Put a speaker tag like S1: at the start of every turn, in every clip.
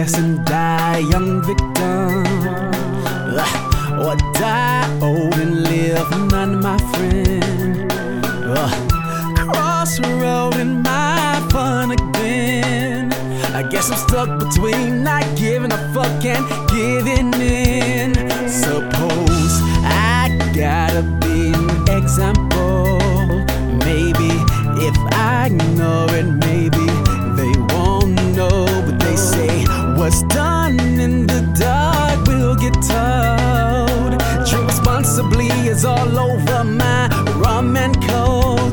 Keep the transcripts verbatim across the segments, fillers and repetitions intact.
S1: confess and die young victim, uh, or die old and live none, my friend. Uh, crossroad in my fun again. I guess I'm stuck between not giving a fuck and giving in. Suppose I gotta be an example. Maybe if I ignore it, maybe they won't know. But they say what's done in the dark will get told. Drink responsibly is all over my rum and coke.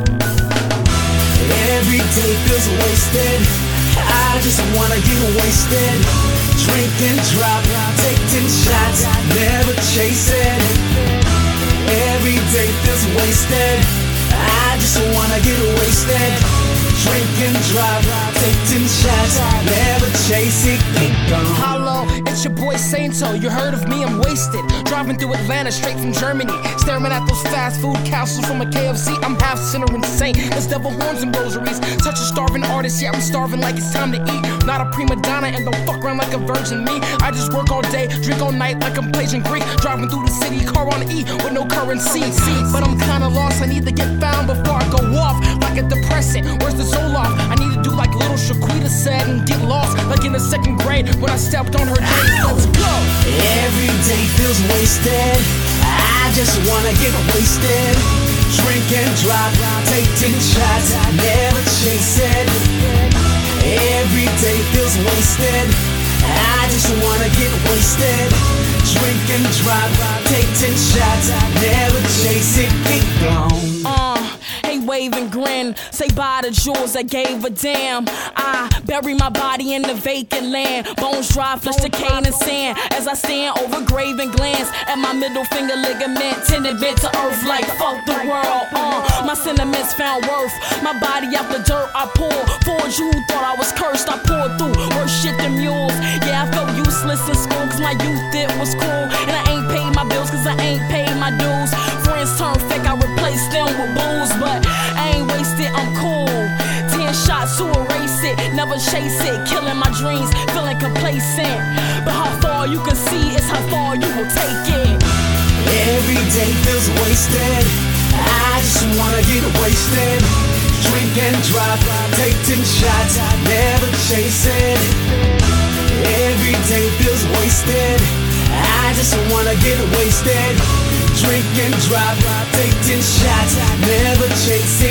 S1: Every day feels wasted. I just wanna get wasted. Drink and drop, take ten shots, never chase it. Every day feels wasted. I just wanna get wasted. Drink and drop, take ten shots, never chase it, keep going.
S2: Hello, it's your boy Sainto. You heard of me, I'm wasted. Driving through Atlanta straight from Germany, staring at those fast food castles from a K F C. I'm half sinner insane. There's devil horns and rosaries. Touch a starving artist, yeah, I'm starving like it's time to eat. Not a prima donna and don't fuck around like a virgin me. I just work all day, drink all night like I'm paging Greek. Driving through the city, car on E with no currency. But I'm kinda lost, I need to get found before I go off like a depressant. Where's the Zoloft? I need to do like little Shaquita said and get lost like in the second grade when I stepped on her days. Let's go.
S1: Every day feels wasted. I just wanna get wasted. Drink and drop, take ten shots, never chase it. Every day feels wasted. I just wanna get wasted. Drink and drop, take ten shots, never chase it, keep going.
S3: Uh, hey, wave and grin, say bye to jewels that gave a damn. I bury my body in the vacant land. Bones dry, flesh decaying in sand. As I stand over grave and glance at my middle finger ligament, tended bit to earth like fuck the world. Uh, my sentiments found worth. My body out the dirt I poured. For you who thought I was cursed, I poured through worse shit than mules. Yeah, I felt useless in school cause my youth it was cool. And I ain't paid my bills cause I ain't paid my dues. Friends turn fake, I replaced them with booze. But I ain't wasted, I'm cool. Ten shots to erase it, never chase it. Killing my dreams, feeling complacent. But how far you can see is how far you will take it.
S1: Every day feels wasted. I just wanna get wasted. Drink and drop, take ten shots, never chase it. Every day feels wasted. I just wanna get wasted. Drink and drop, take ten shots, never chase it.